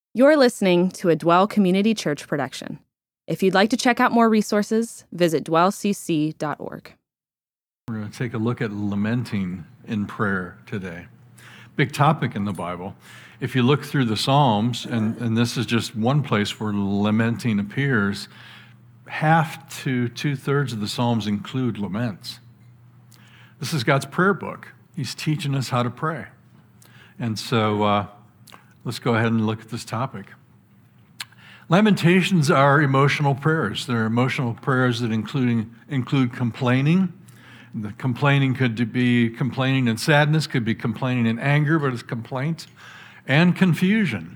You're listening to a Dwell Community Church production. If you'd like to check out more resources, visit dwellcc.org. We're going to take a look at lamenting in prayer today. Big topic in the Bible. If you look through the Psalms, and this is just one place where lamenting appears, half to two-thirds of the Psalms include laments. This is God's prayer book. He's teaching us how to pray. And so let's go ahead and look at this topic. Lamentations are emotional prayers. They're emotional prayers that include complaining. The complaining could be complaining in sadness, could be complaining in anger, but it's complaint, and confusion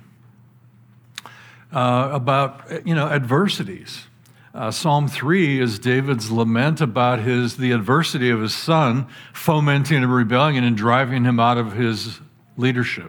about adversities. Psalm 3 is David's lament about the adversity of his son fomenting a rebellion and driving him out of his leadership.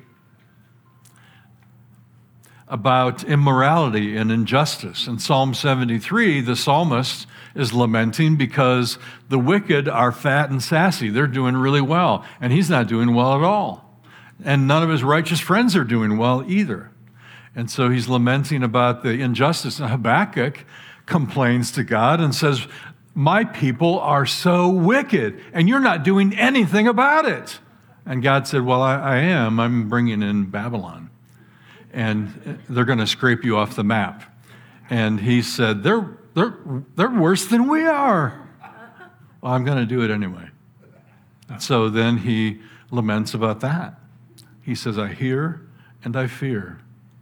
About immorality and injustice. In Psalm 73, the psalmist is lamenting because the wicked are fat and sassy. They're doing really well, and he's not doing well at all. And none of his righteous friends are doing well either. And so he's lamenting about the injustice. And Habakkuk complains to God and says, "My people are so wicked, and you're not doing anything about it." And God said, "Well, I am. I'm bringing in Babylon. And they're going to scrape you off the map." And he said, they're worse than we are. Well, I'm going to do it anyway. And so then he laments about that. He says, "I hear and I fear."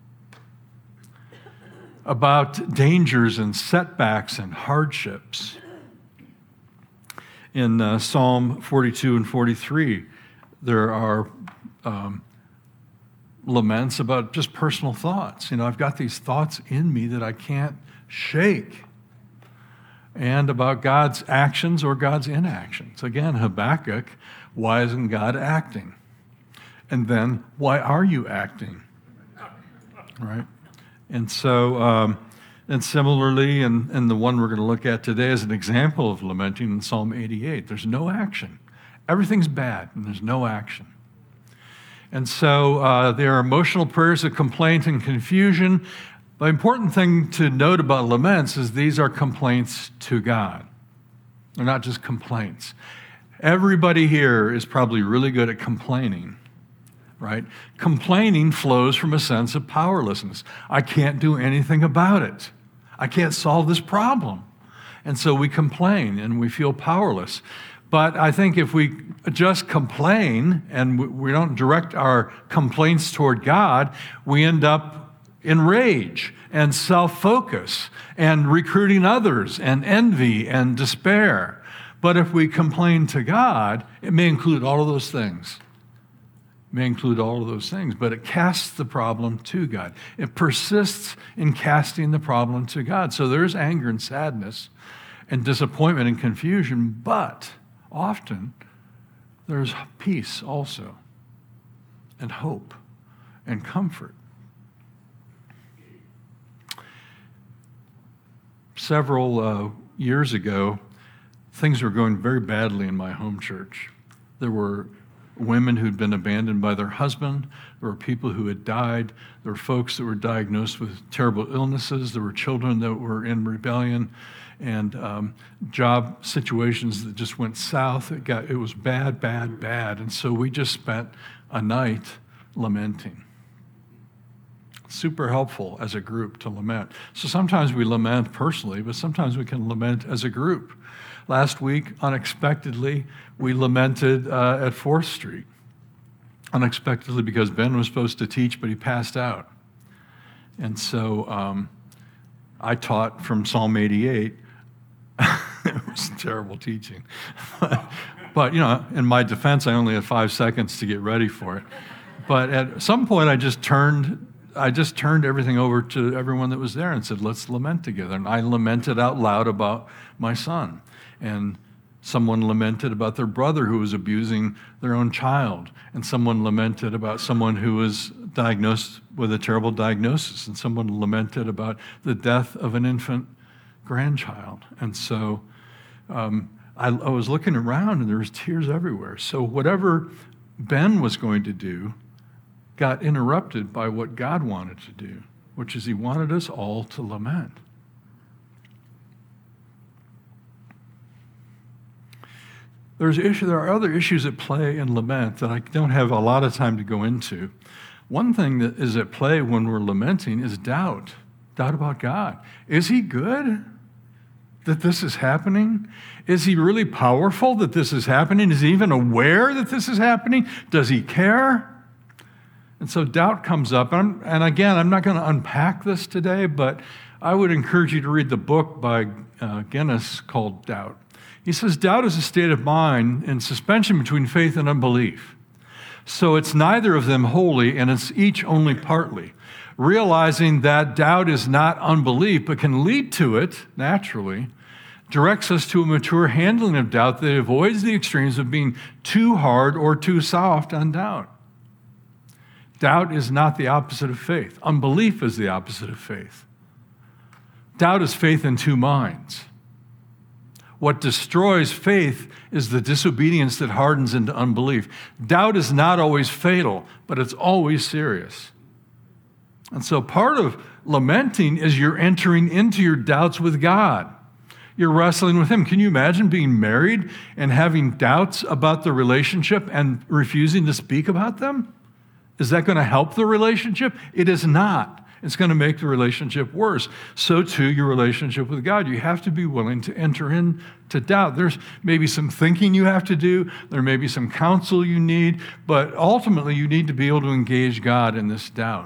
About dangers and setbacks and hardships. In Psalm 42 and 43, there are laments about just personal thoughts. I've got these thoughts in me that I can't shake. And about God's actions or God's inactions. Again, Habakkuk, why isn't God acting? And then, why are you acting? Right? And so, and similarly, and the one we're going to look at today is an example of lamenting in Psalm 88. There's no action. Everything's bad, and there's no action. And so there are emotional prayers of complaint and confusion. The important thing to note about laments is these are complaints to God. They're not just complaints. Everybody here is probably really good at complaining, right? Complaining flows from a sense of powerlessness. I can't do anything about it. I can't solve this problem. And so we complain and we feel powerless. But I think if we just complain and we don't direct our complaints toward God, we end up in rage and self-focus and recruiting others and envy and despair. But if we complain to God, it may include all of those things. But it casts the problem to God. It persists in casting the problem to God. So there's anger and sadness and disappointment and confusion, but often there's peace also, and hope, and comfort. Several years ago, things were going very badly in my home church. There were women who'd been abandoned by their husband. There were people who had died. There were folks that were diagnosed with terrible illnesses. There were children that were in rebellion, and job situations that just went south. It was bad. And so we just spent a night lamenting. Super helpful as a group to lament. So sometimes we lament personally, but sometimes we can lament as a group. Last week, unexpectedly, we lamented at 4th Street. Unexpectedly because Ben was supposed to teach, but he passed out. And so I taught from Psalm 88. It was terrible teaching. But in my defense, I only had 5 seconds to get ready for it. But at some point, I just turned everything over to everyone that was there and said, "Let's lament together." And I lamented out loud about my son. And someone lamented about their brother who was abusing their own child. And someone lamented about someone who was diagnosed with a terrible diagnosis. And someone lamented about the death of an infant grandchild. And so I was looking around and there was tears everywhere. So whatever Ben was going to do got interrupted by what God wanted to do. which is he wanted us all to lament. There are other issues at play in lament that I don't have a lot of time to go into. One thing that is at play when we're lamenting is doubt about God. Is he good that this is happening? Is he really powerful that this is happening? Is he even aware that this is happening? Does he care? And so doubt comes up. And again, I'm not going to unpack this today, but I would encourage you to read the book by Guinness called Doubt. He says, doubt is a state of mind in suspension between faith and unbelief. So it's neither of them wholly, and it's each only partly. Realizing that doubt is not unbelief, but can lead to it naturally, directs us to a mature handling of doubt that avoids the extremes of being too hard or too soft on doubt. Doubt is not the opposite of faith. Unbelief is the opposite of faith. Doubt is faith in two minds. What destroys faith is the disobedience that hardens into unbelief. Doubt is not always fatal, but it's always serious. And so part of lamenting is you're entering into your doubts with God. You're wrestling with him. Can you imagine being married and having doubts about the relationship and refusing to speak about them? Is that going to help the relationship? It is not. It's going to make the relationship worse. So too, your relationship with God. You have to be willing to enter into doubt. There's maybe some thinking you have to do. There may be some counsel you need. But ultimately, you need to be able to engage God in this doubt.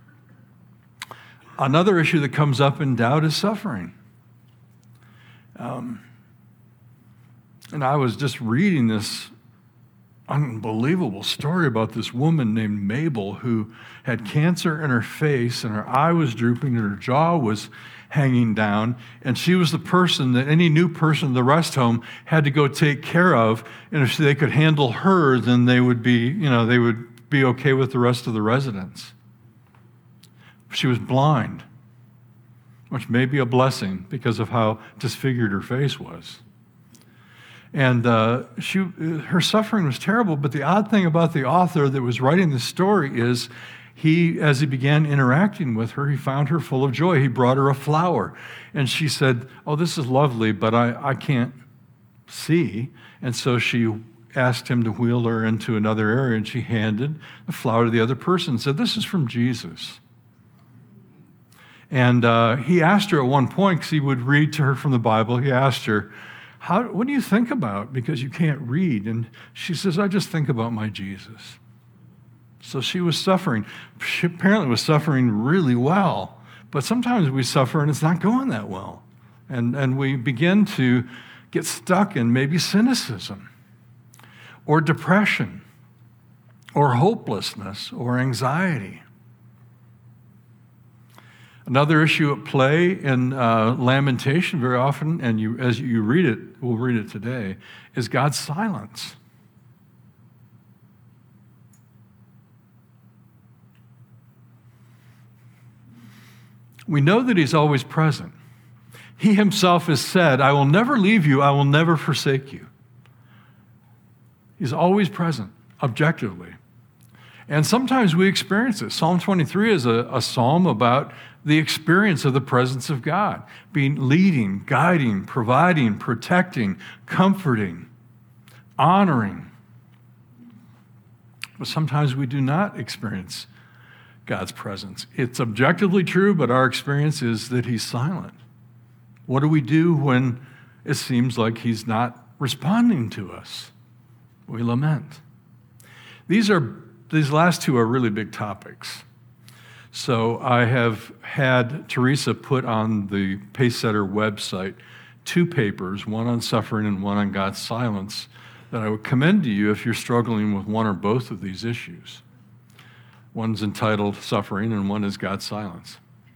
Another issue that comes up in doubt is suffering. And I was just reading this unbelievable story about this woman named Mabel who had cancer in her face and her eye was drooping and her jaw was hanging down. And she was the person that any new person in the rest home had to go take care of. And if they could handle her, then they would be okay with the rest of the residents. She was blind, which may be a blessing because of how disfigured her face was. And her suffering was terrible, but the odd thing about the author that was writing the story is as he began interacting with her, he found her full of joy. He brought her a flower, and she said, "Oh, this is lovely, but I can't see." And so she asked him to wheel her into another area, and she handed the flower to the other person and said, "This is from Jesus." And he asked her at one point, because he would read to her from the Bible, he asked her, what do you think about? Because you can't read. And she says, "I just think about my Jesus." So she was suffering. She apparently was suffering really well. But sometimes we suffer and it's not going that well. And we begin to get stuck in maybe cynicism or depression or hopelessness or anxiety. Another issue at play in Lamentation very often, and as you read it, we'll read it today, is God's silence. We know that he's always present. He himself has said, "I will never leave you, I will never forsake you." He's always present, objectively. And sometimes we experience it. Psalm 23 is a psalm about the experience of the presence of God, leading, guiding, providing, protecting, comforting, honoring. But sometimes we do not experience God's presence. It's objectively true, but our experience is that he's silent. What do we do when it seems like he's not responding to us? We lament. These last two are really big topics. So I have had Teresa put on the Pacesetter website 2 papers, one on suffering and one on God's silence, that I would commend to you if you're struggling with one or both of these issues. One's entitled Suffering and one is God's Silence.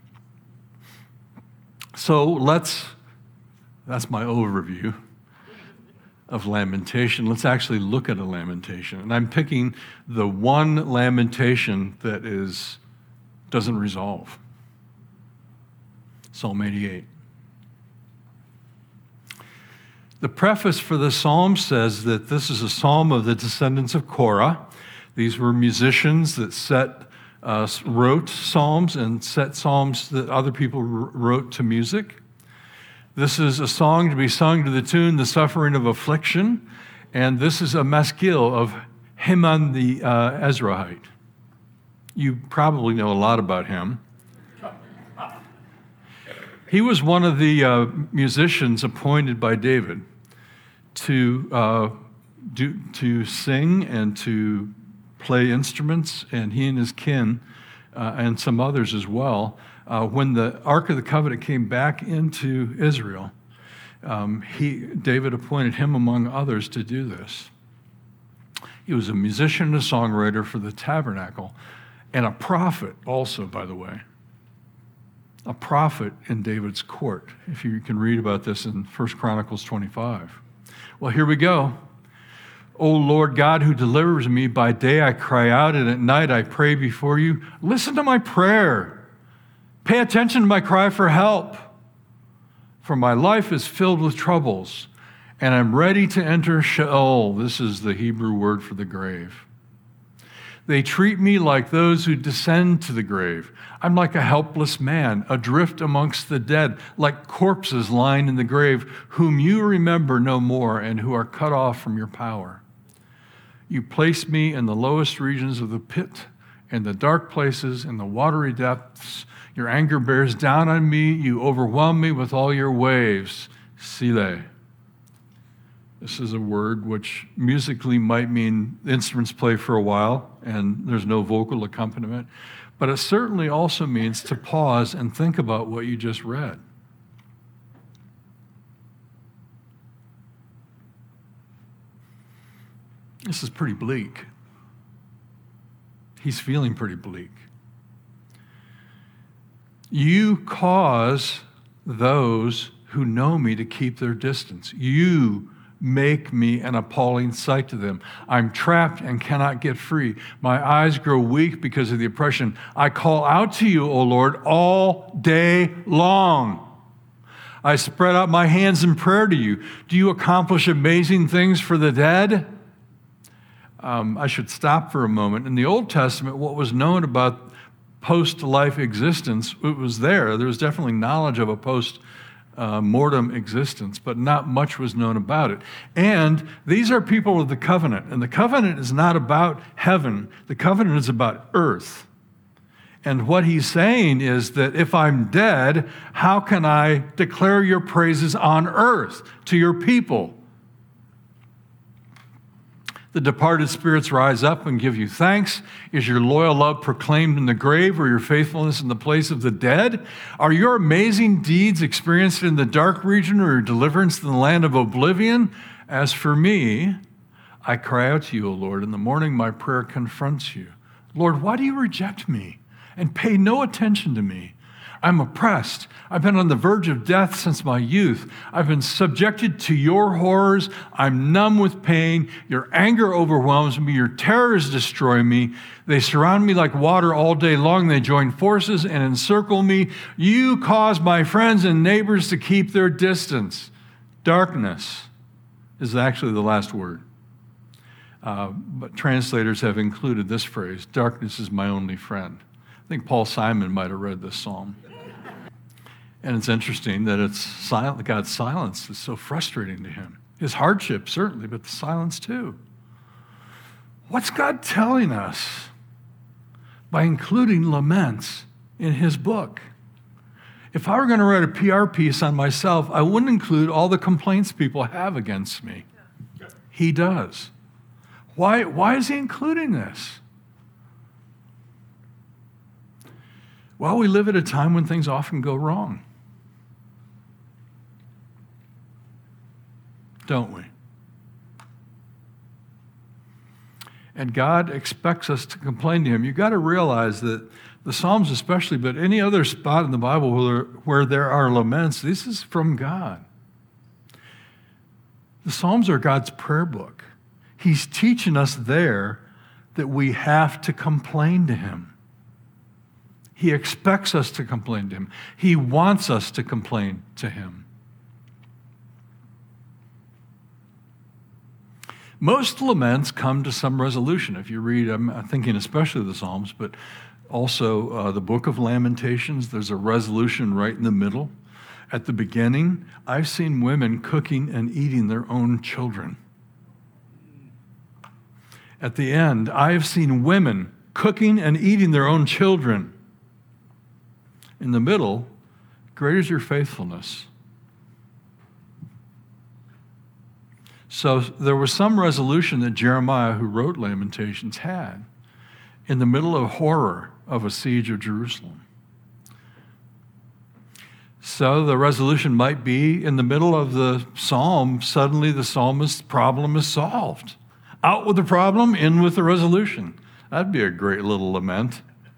So that's my overview of lamentation. Let's actually look at a lamentation. And I'm picking the one lamentation that doesn't resolve. Psalm 88. The preface for the psalm says that this is a psalm of the descendants of Korah. These were musicians that set wrote psalms and set psalms that other people wrote to music. This is a song to be sung to the tune, The Suffering of Affliction. And this is a maskil of Heman the Ezrahite. You probably know a lot about him. He was one of the musicians appointed by David to sing and to play instruments, and he and his kin and some others as well. When the Ark of the Covenant came back into Israel, David appointed him among others to do this. He was a musician and a songwriter for the tabernacle, and a prophet also, by the way. A prophet in David's court, if you can read about this in 1 Chronicles 25. Well, here we go. O Lord God, who delivers me, by day I cry out, and at night I pray before you. Listen to my prayer. Pay attention to my cry for help. For my life is filled with troubles, and I'm ready to enter Sheol. This is the Hebrew word for the grave. They treat me like those who descend to the grave. I'm like a helpless man, adrift amongst the dead, like corpses lying in the grave, whom you remember no more and who are cut off from your power. You place me in the lowest regions of the pit, in the dark places, in the watery depths. Your anger bears down on me. You overwhelm me with all your waves. Selah. This is a word which musically might mean instruments play for a while and there's no vocal accompaniment, but it certainly also means to pause and think about what you just read. This is pretty bleak. He's feeling pretty bleak. You cause those who know me to keep their distance. You make me an appalling sight to them. I'm trapped and cannot get free. My eyes grow weak because of the oppression. I call out to you, O Lord, all day long. I spread out my hands in prayer to you. Do you accomplish amazing things for the dead? I should stop for a moment. In the Old Testament, what was known about post-life existence, it was there. There was definitely knowledge of a post-mortem existence, but not much was known about it. And these are people of the covenant, and the covenant is not about heaven. The covenant is about earth. And what he's saying is that if I'm dead, how can I declare your praises on earth to your people? The departed spirits rise up and give you thanks. Is your loyal love proclaimed in the grave, or your faithfulness in the place of the dead? Are your amazing deeds experienced in the dark region, or your deliverance in the land of oblivion? As for me, I cry out to you, O Lord. In the morning my prayer confronts you. Lord, why do you reject me and pay no attention to me? I'm oppressed. I've been on the verge of death since my youth. I've been subjected to your horrors. I'm numb with pain. Your anger overwhelms me. Your terrors destroy me. They surround me like water all day long. They join forces and encircle me. You cause my friends and neighbors to keep their distance. Darkness is actually the last word. But translators have included this phrase, darkness is my only friend. I think Paul Simon might have read this psalm. And it's interesting that it's silent. God's silence is so frustrating to him. His hardship, certainly, but the silence too. What's God telling us by including laments in his book? If I were going to write a PR piece on myself, I wouldn't include all the complaints people have against me. He does. Why is he including this? Well, we live at a time when things often go wrong. Don't we? And God expects us to complain to him. You've got to realize that the Psalms especially, but any other spot in the Bible where there are laments, this is from God. The Psalms are God's prayer book. He's teaching us there that we have to complain to him. He expects us to complain to him. He wants us to complain to him. Most laments come to some resolution. If you read, I'm thinking especially the Psalms, but Also, the book of Lamentations, there's a resolution right in the middle. At the beginning, I've seen women cooking and eating their own children. At the end, I've seen women cooking and eating their own children. In the middle, great is your faithfulness. So there was some resolution that Jeremiah, who wrote Lamentations, had in the middle of horror of a siege of Jerusalem. So the resolution might be in the middle of the psalm, suddenly the psalmist's problem is solved. Out with the problem, in with the resolution. That'd be a great little lament.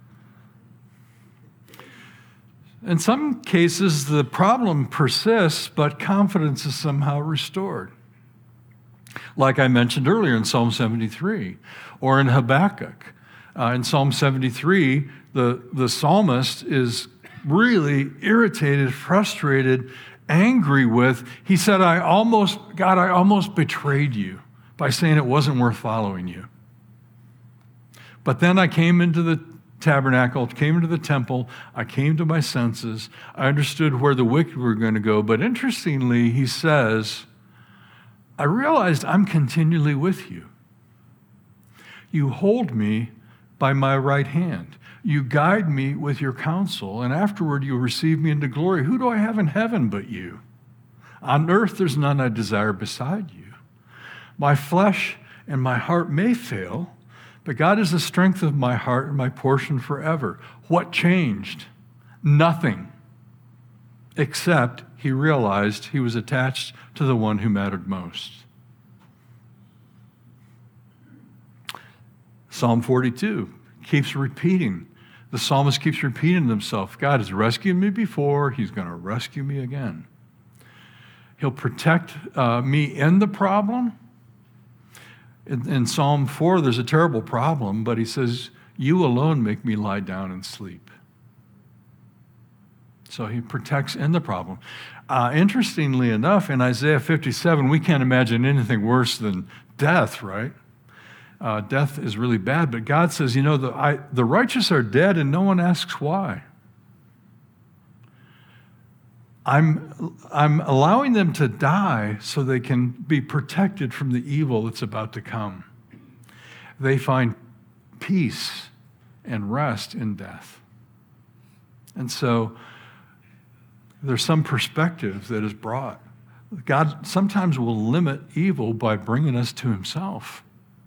In some cases, the problem persists, but confidence is somehow restored. Like I mentioned earlier in Psalm 73, or in Habakkuk. In Psalm 73, the psalmist is really irritated, frustrated, angry with. He said, I almost betrayed you by saying it wasn't worth following you. But then I came into the tabernacle, came into the temple, I came to my senses, I understood where the wicked were going to go. But interestingly, he says, I realized I'm continually with you. You hold me by my right hand. You guide me with your counsel, and afterward you receive me into glory. Who do I have in heaven but you? On earth there's none I desire beside you. My flesh and my heart may fail, but God is the strength of my heart and my portion forever. What changed? Nothing, except he realized he was attached to the one who mattered most. Psalm 42 keeps repeating. The psalmist keeps repeating himself. God has rescued me before. He's going to rescue me again. He'll protect me in the problem. In Psalm 4, there's a terrible problem, but he says, you alone make me lie down and sleep. So he protects in the problem. Interestingly enough, in Isaiah 57, we can't imagine anything worse than death, right? Death is really bad, but God says, the righteous are dead and no one asks why. I'm allowing them to die so they can be protected from the evil that's about to come. They find peace and rest in death. And so there's some perspective that is brought. God sometimes will limit evil by bringing us to himself.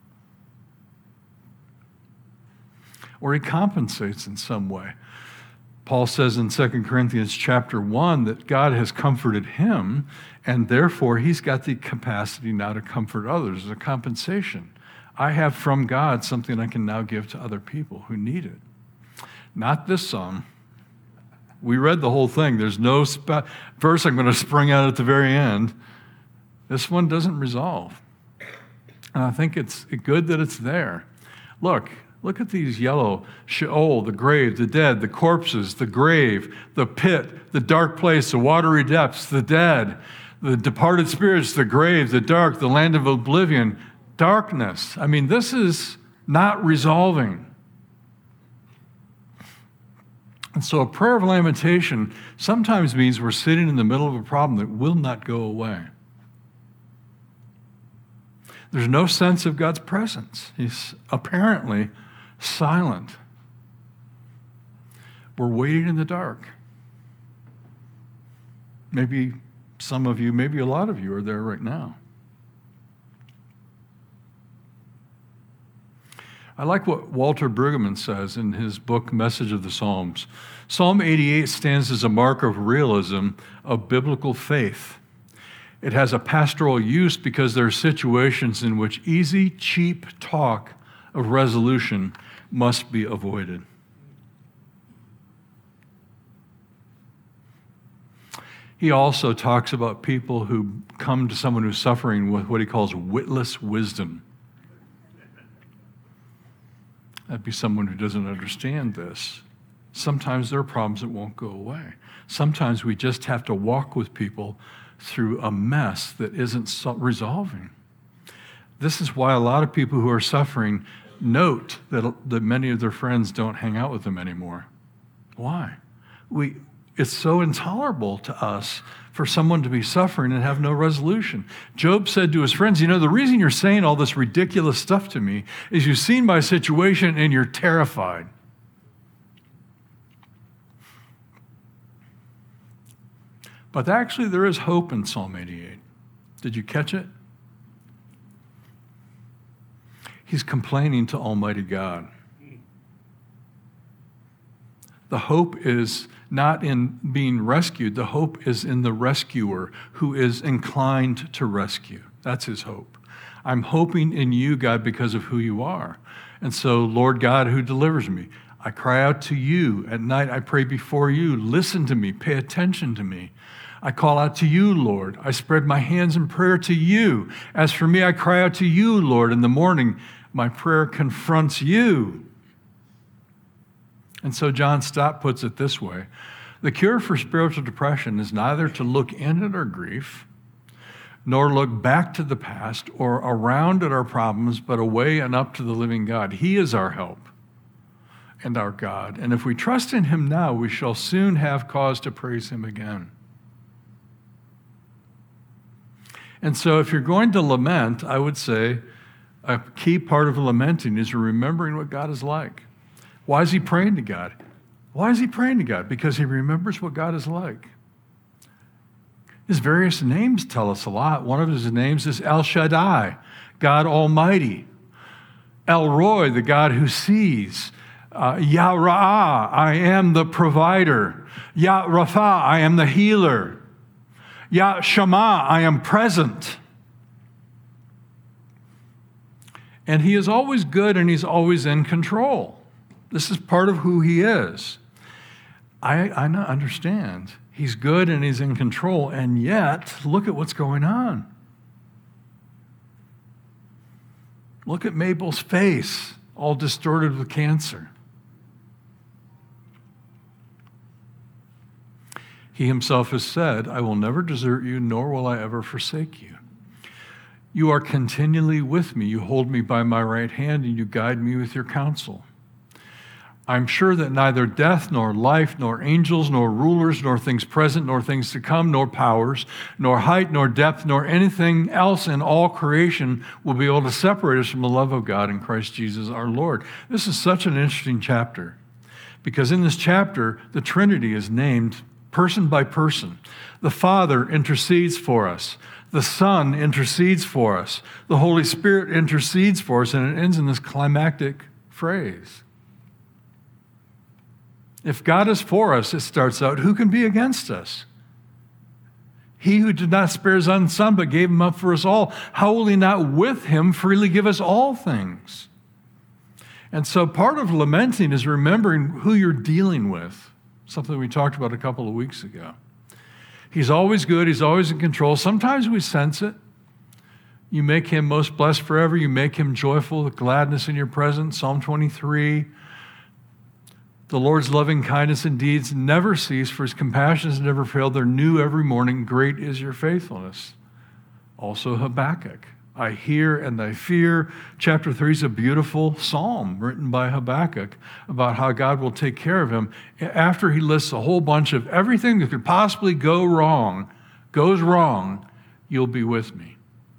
Or he compensates in some way. Paul says in 2 Corinthians chapter 1 that God has comforted him, and therefore he's got the capacity now to comfort others as a compensation. I have from God something I can now give to other people who need it. Not this psalm. We read the whole thing. There's no verse I'm going to spring out at the very end. This one doesn't resolve. And I think it's good that it's there. Look at these yellow: Sheol, the grave, the dead, the corpses, the grave, the pit, the dark place, the watery depths, the dead, the departed spirits, the grave, the dark, the land of oblivion, darkness. I mean, this is not resolving. And so a prayer of lamentation sometimes means we're sitting in the middle of a problem that will not go away. There's no sense of God's presence. He's apparently silent. We're waiting in the dark. Maybe some of you, maybe a lot of you are there right now. I like what Walter Brueggemann says in his book, Message of the Psalms. Psalm 88 stands as a mark of realism of biblical faith. It has a pastoral use because there are situations in which easy, cheap talk of resolution must be avoided. He also talks about people who come to someone who's suffering with what he calls witless wisdom. That'd be someone who doesn't understand this. Sometimes there are problems that won't go away. Sometimes we just have to walk with people through a mess that isn't resolving. This is why a lot of people who are suffering note that many of their friends don't hang out with them anymore. Why? It's so intolerable to us for someone to be suffering and have no resolution. Job said to his friends, the reason you're saying all this ridiculous stuff to me is you've seen my situation and you're terrified. But actually, there is hope in Psalm 88. Did you catch it? He's complaining to Almighty God. The hope is not in being rescued. The hope is in the rescuer who is inclined to rescue. That's his hope. I'm hoping in you, God, because of who you are. And so, Lord God, who delivers me, I cry out to you. At night, I pray before you. Listen to me. Pay attention to me. I call out to you, Lord. I spread my hands in prayer to you. As for me, I cry out to you, Lord. In the morning, my prayer confronts you. And so John Stott puts it this way: the cure for spiritual depression is neither to look in at our grief, nor look back to the past or around at our problems, but away and up to the living God. He is our help and our God. And if we trust in him now, we shall soon have cause to praise him again. And so if you're going to lament, I would say a key part of lamenting is remembering what God is like. Why is he praying to God? Why is he praying to God? Because he remembers what God is like. His various names tell us a lot. One of his names is El Shaddai, God Almighty. El Roi, the God who sees. Yah Ra'ah, I am the provider. Yah Rapha, I am the healer. Yah Shammah, I am present. And he is always good and he's always in control. This is part of who he is. I understand. He's good and he's in control, and yet, look at what's going on. Look at Mabel's face, all distorted with cancer. He himself has said, I will never desert you, nor will I ever forsake you. You are continually with me. You hold me by my right hand, and you guide me with your counsel. I'm sure that neither death, nor life, nor angels, nor rulers, nor things present, nor things to come, nor powers, nor height, nor depth, nor anything else in all creation will be able to separate us from the love of God in Christ Jesus our Lord. This is such an interesting chapter, because in this chapter, the Trinity is named person by person. The Father intercedes for us. The Son intercedes for us. The Holy Spirit intercedes for us, and it ends in this climactic phrase. If God is for us, it starts out, who can be against us? He who did not spare his own Son, but gave him up for us all, how will he not with him freely give us all things? And so part of lamenting is remembering who you're dealing with, something we talked about a couple of weeks ago. He's always good. He's always in control. Sometimes we sense it. You make him most blessed forever. You make him joyful with gladness in your presence. Psalm 23. The Lord's loving kindness and deeds never cease, for his compassions never fail. They're new every morning. Great is your faithfulness. Also Habakkuk. I hear and I fear. Chapter 3 is a beautiful psalm written by Habakkuk about how God will take care of him. After he lists a whole bunch of everything that could possibly go wrong, goes wrong, you'll be with me.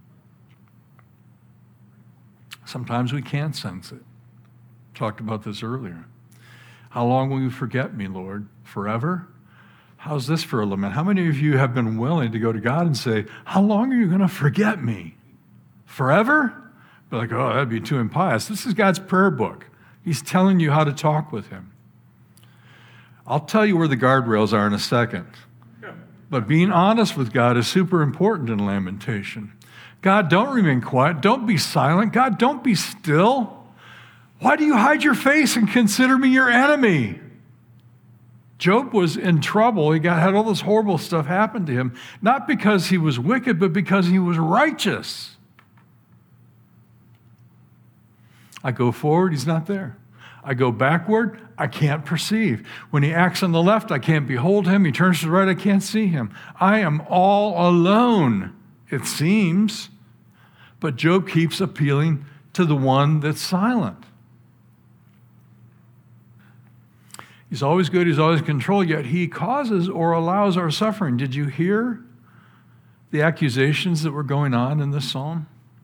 Sometimes we can't sense it. Talked about this earlier. How long will you forget me, Lord? Forever? How's this for a lament? How many of you have been willing to go to God and say, how long are you going to forget me? Forever? Be like, oh, that'd be too impious. This is God's prayer book. He's telling you how to talk with him. I'll tell you where the guardrails are in a second. But being honest with God is super important in lamentation. God, don't remain quiet. Don't be silent. God, don't be still. Why do you hide your face and consider me your enemy? Job was in trouble. He had all this horrible stuff happen to him, not because he was wicked, but because he was righteous. I go forward, he's not there. I go backward, I can't perceive. When he acts on the left, I can't behold him. He turns to the right, I can't see him. I am all alone, it seems. But Job keeps appealing to the one that's silent. He's always good, he's always in control, yet he causes or allows our suffering. Did you hear the accusations that were going on in this psalm?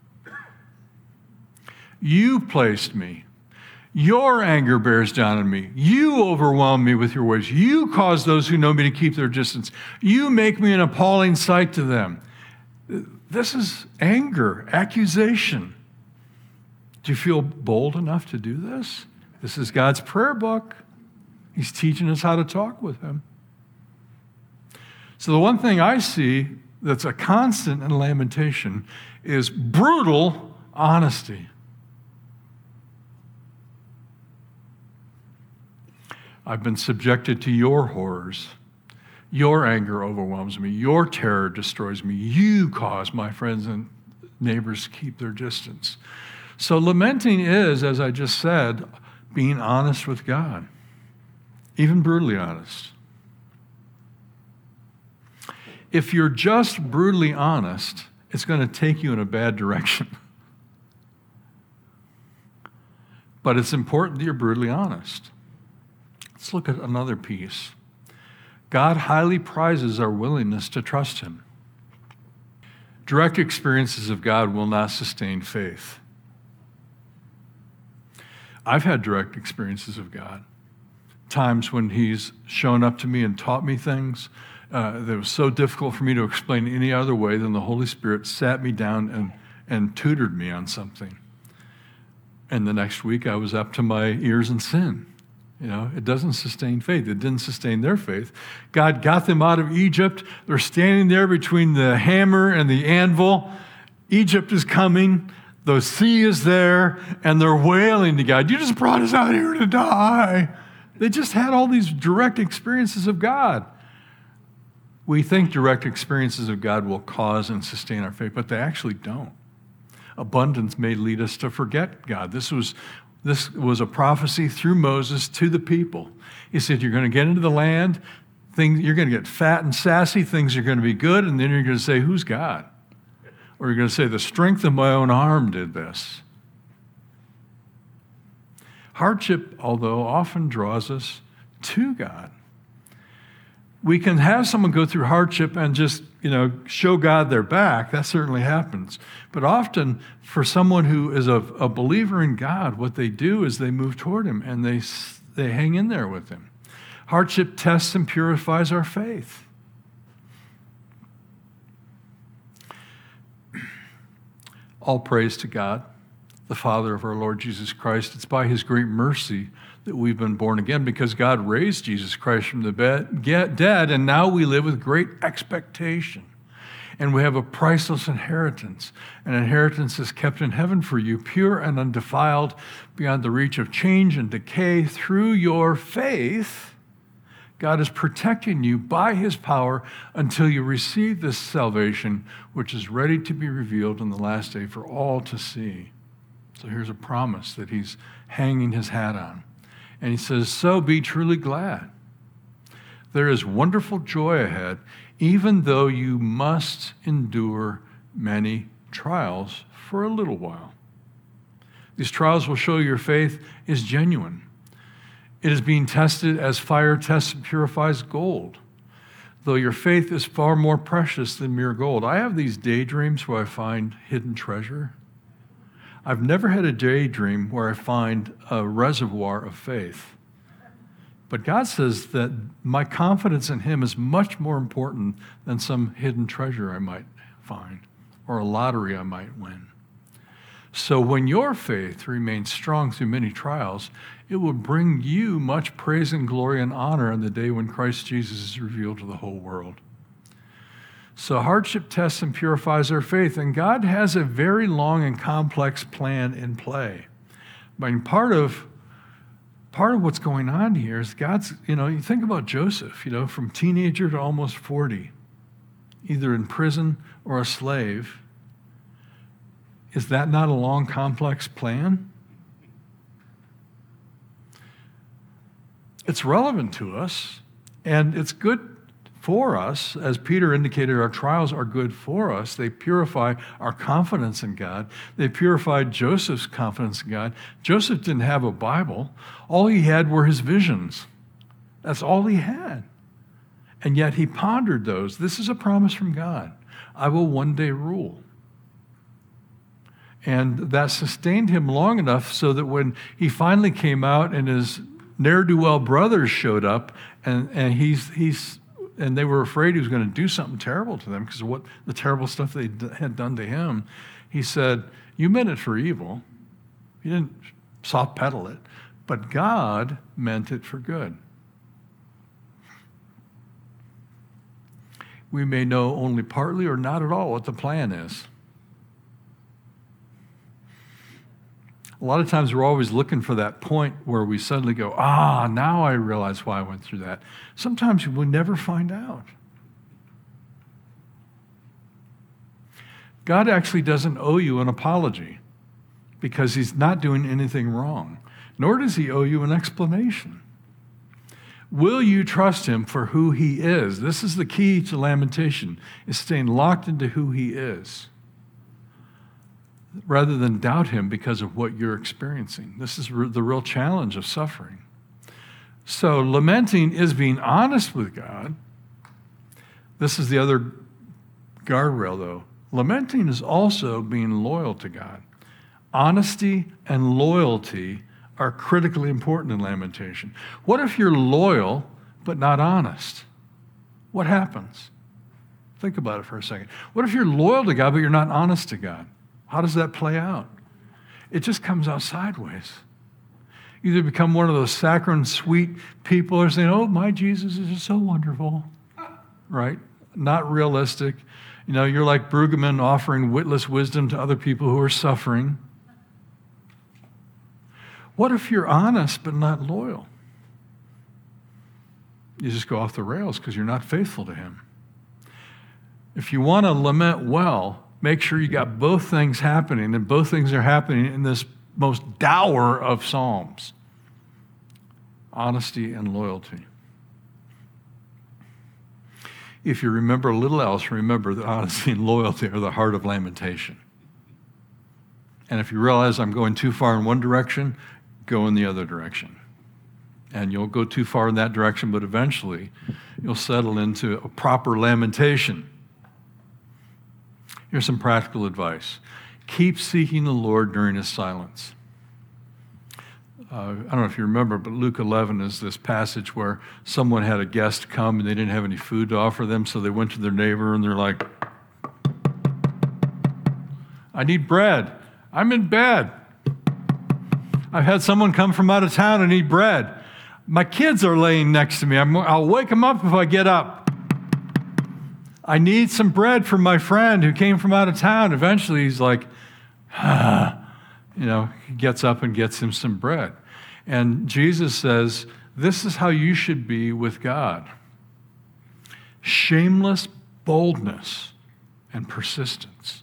You placed me. Your anger bears down on me. You overwhelm me with your ways. You cause those who know me to keep their distance. You make me an appalling sight to them. This is anger, accusation. Do you feel bold enough to do this? This is God's prayer book. He's teaching us how to talk with him. So the one thing I see that's a constant in lamentation is brutal honesty. I've been subjected to your horrors. Your anger overwhelms me. Your terror destroys me. You cause my friends and neighbors to keep their distance. So lamenting is, as I just said, being honest with God, even brutally honest. If you're just brutally honest, it's going to take you in a bad direction. But it's important that you're brutally honest. Let's look at another piece. God highly prizes our willingness to trust him. Direct experiences of God will not sustain faith. I've had direct experiences of God. Times when he's shown up to me and taught me things that was so difficult for me to explain any other way than the Holy Spirit sat me down and tutored me on something. And the next week I was up to my ears in sin. You know, it doesn't sustain faith. It didn't sustain their faith. God got them out of Egypt. They're standing there between the hammer and the anvil. Egypt is coming. The sea is there, and they're wailing to God. You just brought us out here to die. They just had all these direct experiences of God. We think direct experiences of God will cause and sustain our faith, but they actually don't. Abundance may lead us to forget God. This was a prophecy through Moses to the people. He said, you're going to get into the land, you're going to get fat and sassy, things are going to be good, and then you're going to say, who's God? Or you're going to say, the strength of my own arm did this. Hardship, although, often draws us to God. We can have someone go through hardship and just, show God their back. That certainly happens. But often, for someone who is a believer in God, what they do is they move toward him and they hang in there with him. Hardship tests and purifies our faith. All praise to God, the Father of our Lord Jesus Christ. It's by his great mercy that we've been born again, because God raised Jesus Christ from the dead, and now we live with great expectation. And we have a priceless inheritance. An inheritance is kept in heaven for you, pure and undefiled, beyond the reach of change and decay. Through your faith, God is protecting you by his power until you receive this salvation, which is ready to be revealed in the last day for all to see. So here's a promise that he's hanging his hat on. And he says, so be truly glad. There is wonderful joy ahead, even though you must endure many trials for a little while. These trials will show your faith is genuine. It is being tested as fire tests and purifies gold, though your faith is far more precious than mere gold. I have these daydreams where I find hidden treasure. I've never had a daydream where I find a reservoir of faith. But God says that my confidence in him is much more important than some hidden treasure I might find or a lottery I might win. So when your faith remains strong through many trials, it will bring you much praise and glory and honor on the day when Christ Jesus is revealed to the whole world. So hardship tests and purifies our faith, and God has a very long and complex plan in play. I mean, part of what's going on here is God's, you think about Joseph, from teenager to almost 40, either in prison or a slave. Is that not a long, complex plan? It's relevant to us, and it's good for us. As Peter indicated, our trials are good for us. They purify our confidence in God. They purified Joseph's confidence in God. Joseph didn't have a Bible. All he had were his visions. That's all he had. And yet he pondered those. This is a promise from God. I will one day rule. And that sustained him long enough so that when he finally came out and his ne'er-do-well brothers showed up, and they were afraid he was going to do something terrible to them because of what the terrible stuff they had done to him, he said, you meant it for evil. You didn't soft pedal it, but God meant it for good. We may know only partly or not at all what the plan is. A lot of times we're always looking for that point where we suddenly go, now I realize why I went through that. Sometimes we'll never find out. God actually doesn't owe you an apology because he's not doing anything wrong, nor does he owe you an explanation. Will you trust him for who he is? This is the key to lamentation, is staying locked into who he is, rather than doubt him because of what you're experiencing. This is the real challenge of suffering. So lamenting is being honest with God. This is the other guardrail, though. Lamenting is also being loyal to God. Honesty and loyalty are critically important in lamentation. What if you're loyal but not honest? What happens? Think about it for a second. What if you're loyal to God but you're not honest to God? How does that play out? It just comes out sideways. You either become one of those saccharine, sweet people who are saying, oh, my Jesus is just so wonderful, right? Not realistic. You're like Brueggemann offering witless wisdom to other people who are suffering. What if you're honest but not loyal? You just go off the rails because you're not faithful to him. If you want to lament well, make sure you got both things happening, and both things are happening in this most dour of Psalms: honesty and loyalty. If you remember little else, remember that honesty and loyalty are the heart of lamentation. And if you realize I'm going too far in one direction, go in the other direction. And you'll go too far in that direction, but eventually you'll settle into a proper lamentation. Here's some practical advice. Keep seeking the Lord during his silence. I don't know if you remember, but Luke 11 is this passage where someone had a guest come and they didn't have any food to offer them, so they went to their neighbor and they're like, I need bread. I'm in bed. I've had someone come from out of town and need bread. My kids are laying next to me. I'll wake them up if I get up. I need some bread from my friend who came from out of town. Eventually he's like, he gets up and gets him some bread. And Jesus says, this is how you should be with God. Shameless boldness and persistence.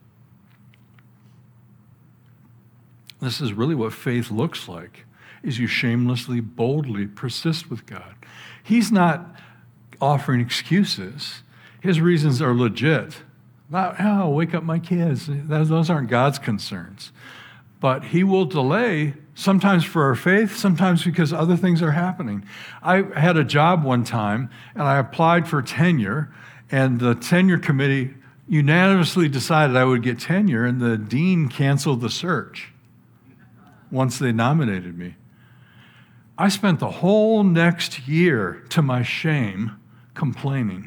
This is really what faith looks like, is you shamelessly, boldly persist with God. He's not offering excuses. His reasons are legit. Not, wake up my kids. Those aren't God's concerns. But he will delay, sometimes for our faith, sometimes because other things are happening. I had a job one time, and I applied for tenure, and the tenure committee unanimously decided I would get tenure, and the dean canceled the search once they nominated me. I spent the whole next year, to my shame, complaining.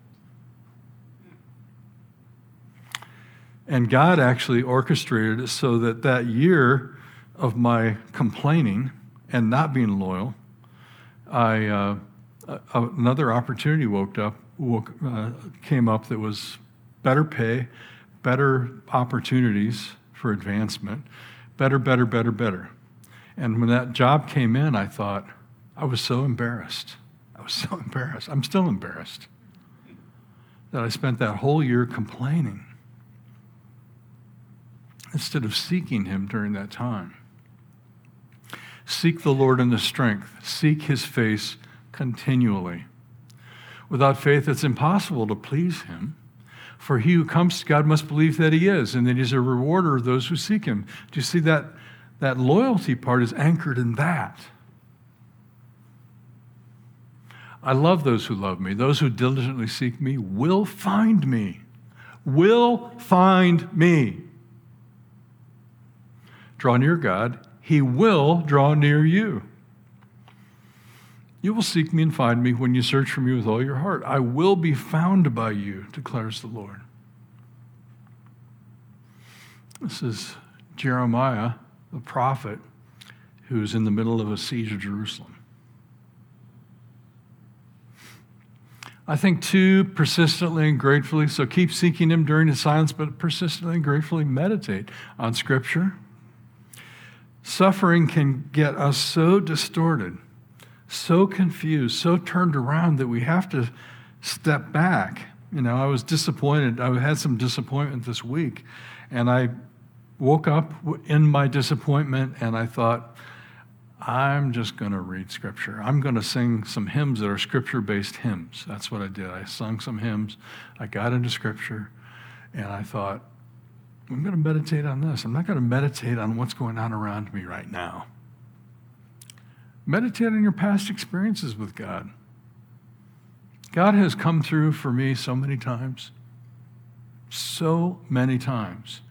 And God actually orchestrated it so that that year of my complaining and not being loyal, another opportunity came up that was better pay, better opportunities for advancement, better. And when that job came in, I thought, I was so embarrassed. I'm still embarrassed that I spent that whole year complaining instead of seeking him during that time. Seek the Lord in his strength. Seek his face continually. Without faith, it's impossible to please him. For he who comes to God must believe that he is, and that he's a rewarder of those who seek him. Do you see that? That loyalty part is anchored in that. I love those who love me. Those who diligently seek me will find me. Will find me. Draw near God. He will draw near you. You will seek me and find me when you search for me with all your heart. I will be found by you, declares the Lord. This is Jeremiah, the prophet, who's in the middle of a siege of Jerusalem. I think, too, persistently and gratefully, so keep seeking him during his silence, but persistently and gratefully meditate on Scripture. Suffering can get us so distorted, so confused, so turned around that we have to step back. You know, I was disappointed. I had some disappointment this week, and I woke up in my disappointment, and I thought, I'm just going to read Scripture. I'm going to sing some hymns that are Scripture-based hymns. That's what I did. I sung some hymns. I got into Scripture, and I thought, I'm going to meditate on this. I'm not going to meditate on what's going on around me right now. Meditate on your past experiences with God. God has come through for me so many times. So many times.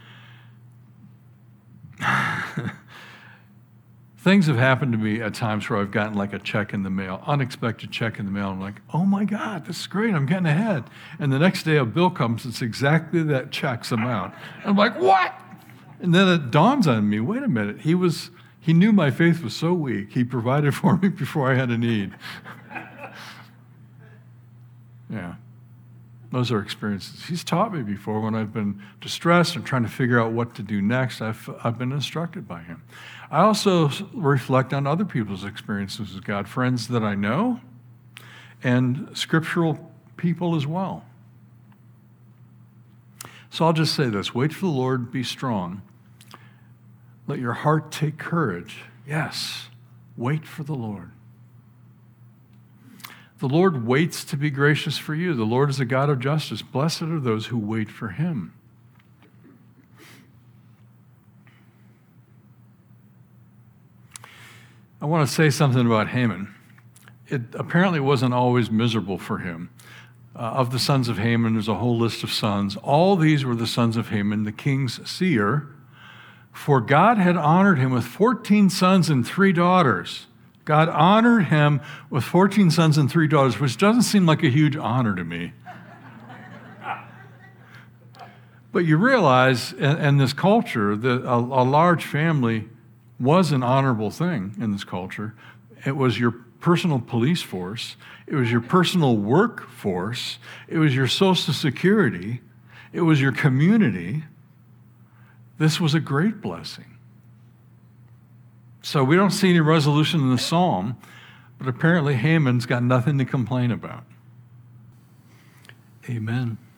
Things have happened to me at times where I've gotten like a check in the mail, unexpected check in the mail. I'm like, oh my God, this is great. I'm getting ahead. And the next day a bill comes, it's exactly that check's amount. I'm like, what? And then it dawns on me, wait a minute. He knew my faith was so weak. He provided for me before I had a need. Yeah. Those are experiences. He's taught me before when I've been distressed and trying to figure out what to do next. I've been instructed by him. I also reflect on other people's experiences with God, friends that I know, and scriptural people as well. So I'll just say this. Wait for the Lord, be strong. Let your heart take courage. Yes, wait for the Lord. The Lord waits to be gracious for you. The Lord is a God of justice. Blessed are those who wait for him. I want to say something about Haman. It apparently wasn't always miserable for him. Of the sons of Haman, there's a whole list of sons. All these were the sons of Haman, the king's seer. For God had honored him with 14 sons and 3 daughters. God honored him with 14 sons and 3 daughters, which doesn't seem like a huge honor to me. But you realize in this culture that a large family was an honorable thing in this culture. It was your personal police force. It was your personal workforce. It was your Social Security. It was your community. This was a great blessing. So we don't see any resolution in the psalm, but apparently Haman's got nothing to complain about. Amen.